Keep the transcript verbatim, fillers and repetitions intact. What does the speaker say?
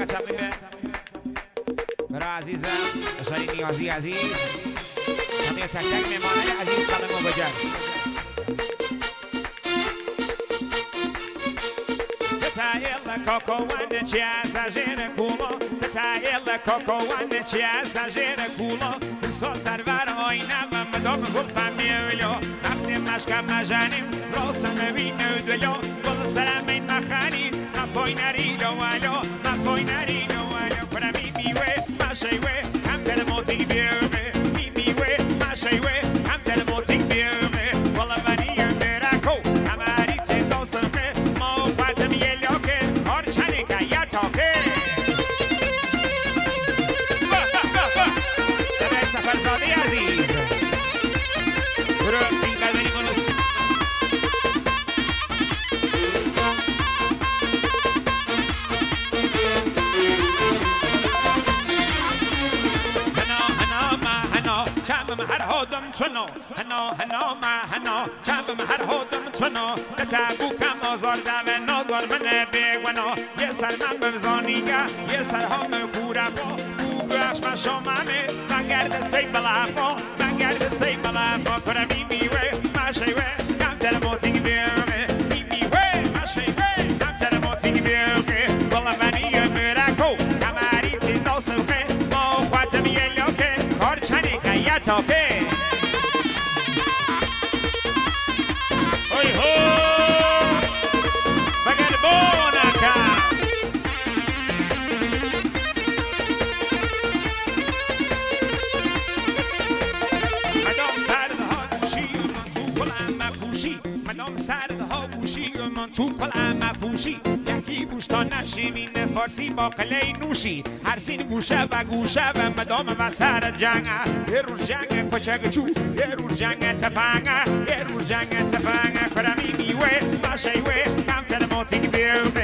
تقریبه برای عزیزم اشاری نیازی عزیز همه تک تک مهمانای عزیز قدم و بجر بتایل کوکو وانه چی اساجر کوما بتایل کوکو وانه چی اساجر کوما سو سرور آینه و مدام زلفم میولو وقتی مشکم مجانیم راسم وینو دلو بل سلام این مخانی مپای نریلو ولو مپای نریلو ولو کرمی میوه ماشیوه هم تلموتی بیوه می میوه ماشیوه هم تلموتی بیوه والا بنی براکو هماری تندو سرخه ما خاطم یلو که هر چنی که یا تاکه سفر زاده عزیز برو این قدری منوس هنا هنا ما هنا کم هر هادم تونو هنا هنا ما هنا کم هر هادم تونو کتابو کم آزار دم نازار من بگونا یه سر من بمزانیگه یه سر هم کورا بخش ما شامه من گرد سی بلافا من گرد سی بلافا کنم می میوه ماشیوه کم تلموتی بیوه می میوه ماشیوه کم تلموتی بیوه والا منی براکو کماری تی داسوه ما خواهتم یه لوکه کار چنی که یه تاپه اوی هو بگر بونکا سرها بوشی و من تو کلم پوشی یکی گوش تا نشیمین فارسی با قلی نوشی هر سین گوشه و گوشه و مدام و سر جنگ یه رو جنگ کچک چو یه رو جنگ تفنگ یه رو جنگ تفنگ کرمی میوه ماشیوه کم تلموتی بیوه